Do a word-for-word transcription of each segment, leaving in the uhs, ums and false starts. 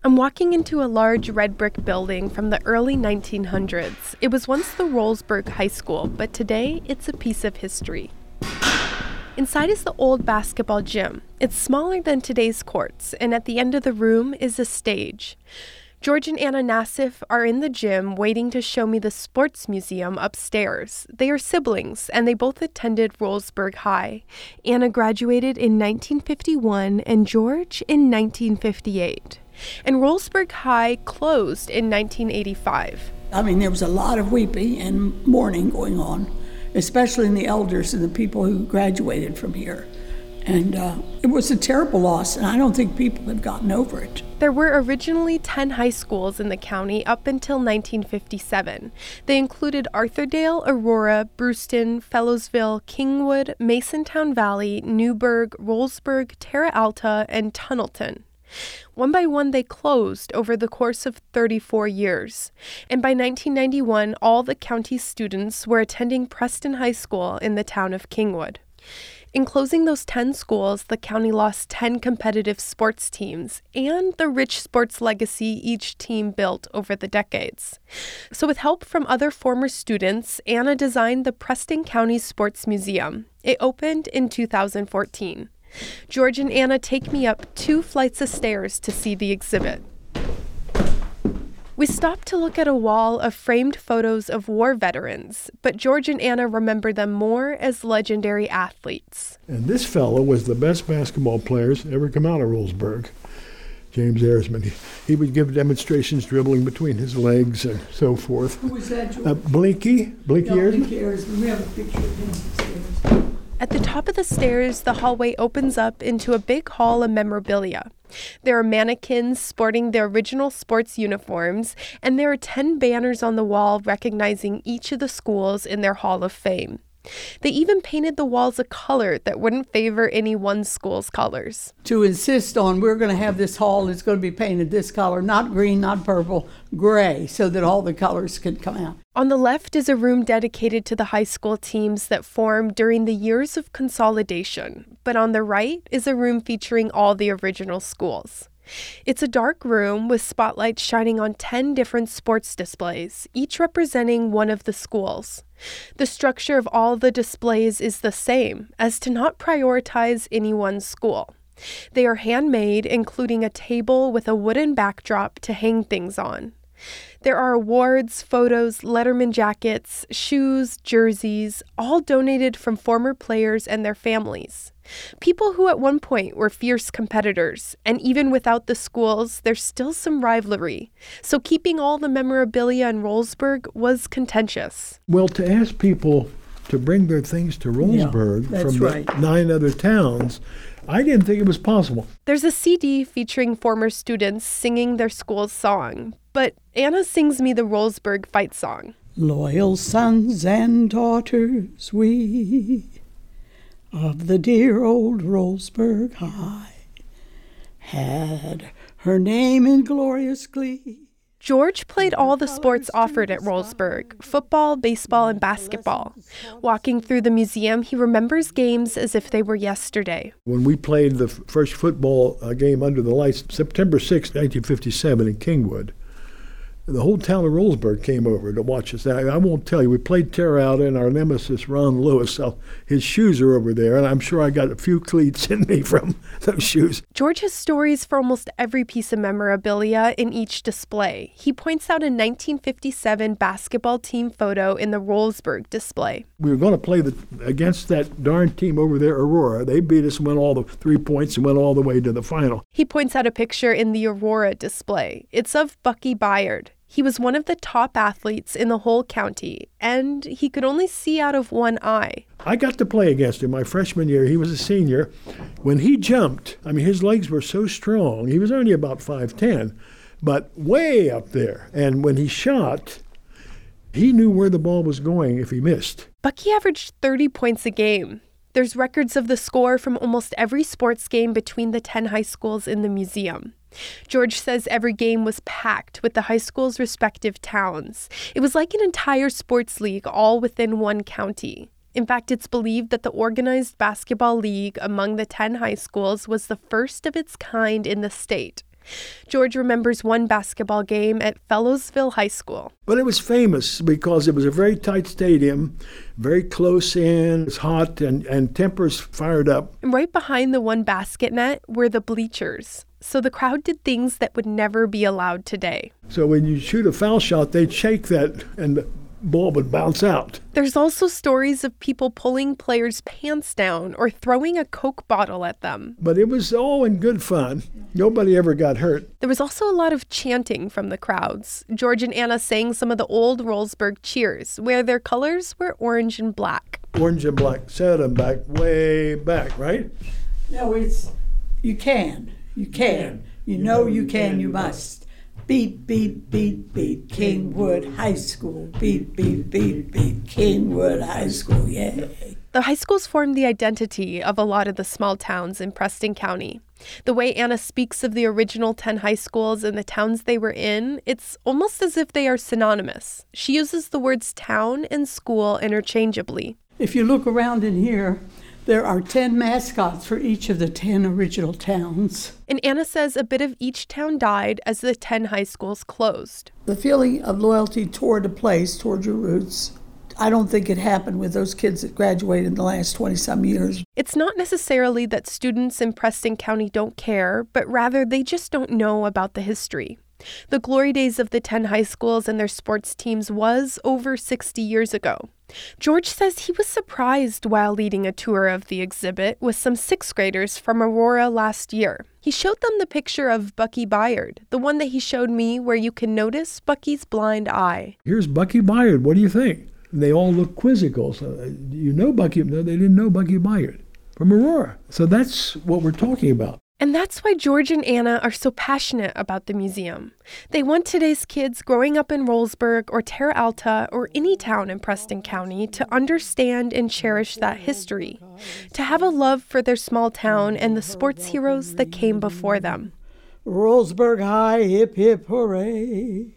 I'm walking into a large red brick building from the early nineteen hundreds. It was once the Rollsburg High School, but today it's a piece of history. Inside is the old basketball gym. It's smaller than today's courts, and at the end of the room is a stage. George and Anna Nassif are in the gym waiting to show me the sports museum upstairs. They are siblings, and they both attended Rollsburg High. Anna graduated in nineteen fifty-one and George in nineteen fifty-eight. And Rollsburg High closed in nineteen eighty-five. I mean, there was a lot of weeping and mourning going on, especially in the elders and the people who graduated from here. And uh, it was a terrible loss, and I don't think people have gotten over it. There were originally ten high schools in the county up until nineteen fifty-seven. They included Arthurdale, Aurora, Brewston, Fellowsville, Kingwood, Masontown Valley, Newburgh, Rollsburg, Terra Alta, and Tunnelton. One by one, they closed over the course of thirty-four years. And by nineteen ninety-one, all the county's students were attending Preston High School in the town of Kingwood. In closing those ten schools, the county lost ten competitive sports teams and the rich sports legacy each team built over the decades. So with help from other former students, Anna designed the Preston County Sports Museum. It opened in two thousand fourteen. George and Anna take me up two flights of stairs to see the exhibit. We stop to look at a wall of framed photos of war veterans, but George and Anna remember them more as legendary athletes. And this fellow was the best basketball players ever come out of Rollsburg, James Ayersman. He, he would give demonstrations dribbling between his legs and so forth. Who was that, George? Uh, Blinky? Blinky no, Ayersman? Blinky Ayersman. We have a picture of him upstairs. At the top of the stairs, the hallway opens up into a big hall of memorabilia. There are mannequins sporting their original sports uniforms, and there are ten banners on the wall recognizing each of the schools in their Hall of Fame. They even painted the walls a color that wouldn't favor any one school's colors. To insist on we're going to have this hall, it's going to be painted this color, not green, not purple, gray, so that all the colors could come out. On the left is a room dedicated to the high school teams that formed during the years of consolidation, but on the right is a room featuring all the original schools. It's a dark room with spotlights shining on ten different sports displays, each representing one of the schools. The structure of all the displays is the same, as to not prioritize any one school. They are handmade, including a table with a wooden backdrop to hang things on. There are awards, photos, Letterman jackets, shoes, jerseys, all donated from former players and their families. People who at one point were fierce competitors, and even without the schools, there's still some rivalry. So keeping all the memorabilia in Rollsburg was contentious. Well, to ask people to bring their things to Rollsburg yeah, from right. the nine other towns, I didn't think it was possible. There's a C D featuring former students singing their school's song, but Anna sings me the Rollsburg fight song. Loyal sons and daughters we of the dear old Rollsburg High had her name in glorious glee. George played all the sports offered at Rollsburg, football, baseball, and basketball. Walking through the museum, he remembers games as if they were yesterday. When we played the f- first football uh, game under the lights, September sixth, nineteen fifty-seven in Kingwood, the whole town of Rollsburg came over to watch us. I, I won't tell you, we played Terra Alta and our nemesis, Ron Lewis. So his shoes are over there, and I'm sure I got a few cleats in me from those shoes. George has stories for almost every piece of memorabilia in each display. He points out a nineteen fifty-seven basketball team photo in the Rollsburg display. We were going to play the, against that darn team over there, Aurora. They beat us and went all the three points and went all the way to the final. He points out a picture in the Aurora display. It's of Bucky Byard. He was one of the top athletes in the whole county, and he could only see out of one eye. I got to play against him my freshman year. He was a senior. When he jumped, I mean, his legs were so strong. He was only about five ten, but way up there. And when he shot, he knew where the ball was going if he missed. Bucky averaged thirty points a game. There's records of the score from almost every sports game between the ten high schools in the museum. George says every game was packed with the high school's respective towns. It was like an entire sports league all within one county. In fact, it's believed that the organized basketball league among the ten high schools was the first of its kind in the state. George remembers one basketball game at Fellowsville High School. But it was famous because it was a very tight stadium, very close in, it's hot, and, and tempers fired up. And right behind the one basket net were the bleachers. So the crowd did things that would never be allowed today. So when you shoot a foul shot, they'd shake that and the ball would bounce out. There's also stories of people pulling players' pants down or throwing a Coke bottle at them. But it was all in good fun. Nobody ever got hurt. There was also a lot of chanting from the crowds. George and Anna sang some of the old Rollsburg cheers, where their colors were orange and black. Orange and black, set them back, way back, right? No, it's, you can, you can. You know you can, you must. Beat, beat, beat, beat, Kingwood High School. Beat, beat, beat, beat, Kingwood High School, yay. The high schools formed the identity of a lot of the small towns in Preston County. The way Anna speaks of the original ten high schools and the towns they were in, it's almost as if they are synonymous. She uses the words town and school interchangeably. If you look around in here, there are ten mascots for each of the ten original towns. And Anna says a bit of each town died as the ten high schools closed. The feeling of loyalty toward a place, toward your roots, I don't think it happened with those kids that graduated in the last twenty-some years. It's not necessarily that students in Preston County don't care, but rather they just don't know about the history. The glory days of the ten high schools and their sports teams was over sixty years ago. George says he was surprised while leading a tour of the exhibit with some sixth graders from Aurora last year. He showed them the picture of Bucky Byard, the one that he showed me where you can notice Bucky's blind eye. Here's Bucky Byard. What do you think? And they all look quizzical. So you know Bucky. No, they didn't know Bucky Byard from Aurora. So that's what we're talking about. And that's why George and Anna are so passionate about the museum. They want today's kids growing up in Rollsburg or Terra Alta or any town in Preston County to understand and cherish that history, to have a love for their small town and the sports heroes that came before them. Rollsburg High, hip, hip, hooray.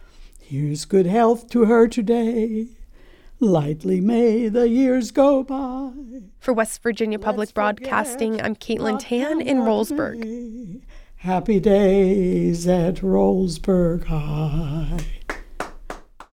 Here's good health to her today. Lightly may the years go by. For West Virginia Public Broadcasting, I'm Caitlin Tan in Rollsburg. Happy days at Rollsburg High.